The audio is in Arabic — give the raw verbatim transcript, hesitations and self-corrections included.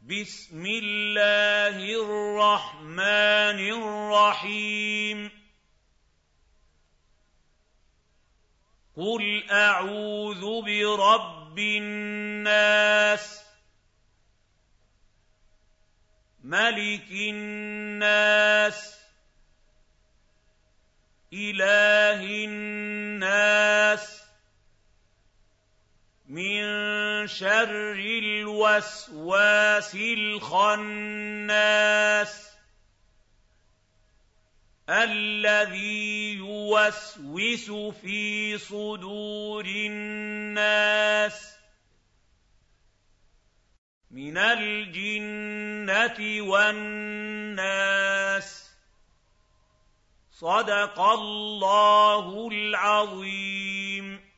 بسم الله الرحمن الرحيم قل أعوذ برب الناس ملك الناس إله الناس من شر الوسواس الخناس الذي يوسوس في صدور الناس من الجنة والناس صدق الله العظيم.